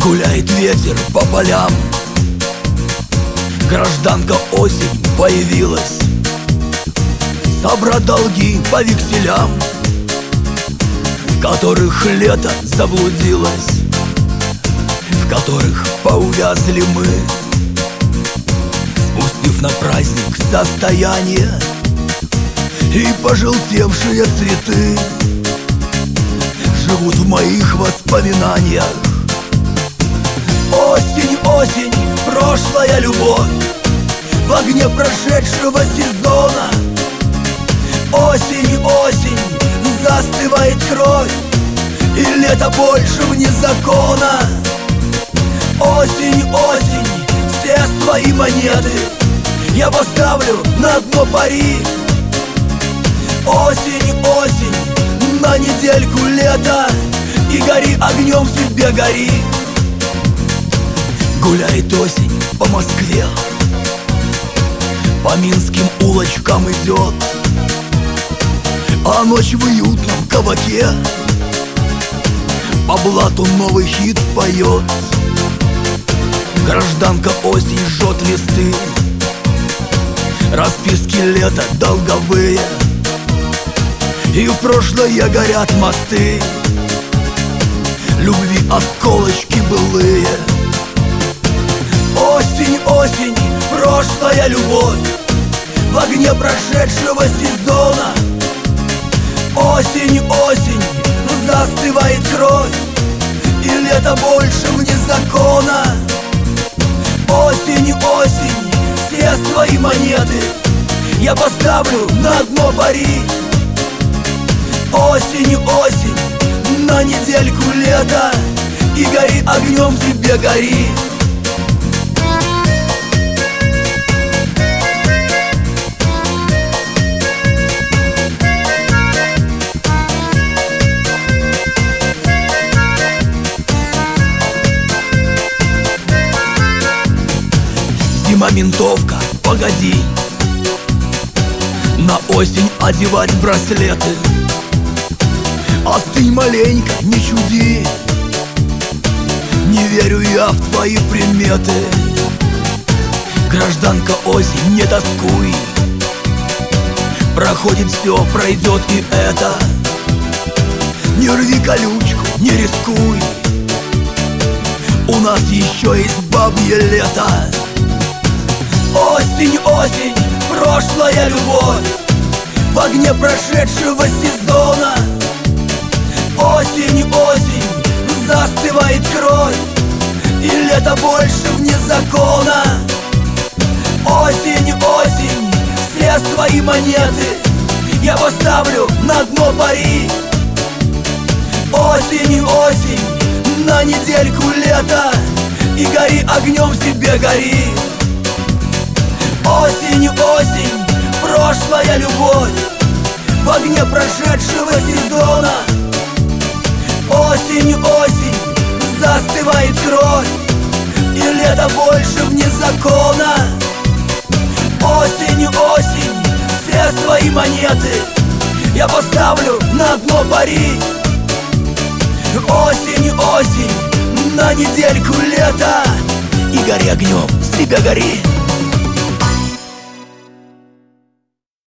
Гуляет ветер по полям, гражданка осень появилась. Собрать долги по векселям, в которых лето заблудилось, в которых поувязли мы, спустив на праздник состояние и пожелтевшие цветы живут в моих воспоминаниях. Осень, осень, прошлая любовь в огне прошедшего сезона. Осень, осень, застывает кровь, и лето больше вне закона. Осень, осень, все свои монеты я поставлю на дно пари. Осень, осень, на недельку лета, и гори огнем в себе, гори. Гуляет осень по Москве, по минским улочкам идет, а ночь в уютном кабаке по блату новый хит поет. Гражданка осень жжет листы, расписки лета долговые, и в прошлое горят мосты, любви осколочки былые. Осень, осень, прошлая любовь в огне прошедшего сезона. Осень, осень, застывает кровь, и лето больше вне закона. Осень, осень, все свои монеты я поставлю на дно пари. Осень, осень, на недельку лета, и гори огнем в себе, гори. Зима, ментовка, погоди, на осень одевать браслеты. Остынь маленько, не чуди, не верю я в твои приметы. Гражданка осень, не тоскуй, проходит все, пройдет и это. Не рви колючку, не рискуй, у нас еще есть бабье лето. Осень, осень, прошлая любовь в огне прошедшего сезона. Осень, осень, застывает кровь, и лето больше вне закона. Осень, осень, все свои монеты я поставлю на дно пари. Осень, осень, на недельку лета, и гори огнем в себе, гори. Осень, осень, прошлая любовь в огне прошедшего сезона. Осень, осень, застывает кровь, и лето больше вне закона. Осень, осень, все свои монеты я поставлю на дно пари. Осень, осень, на недельку лета, и гори огнем в себя, гори.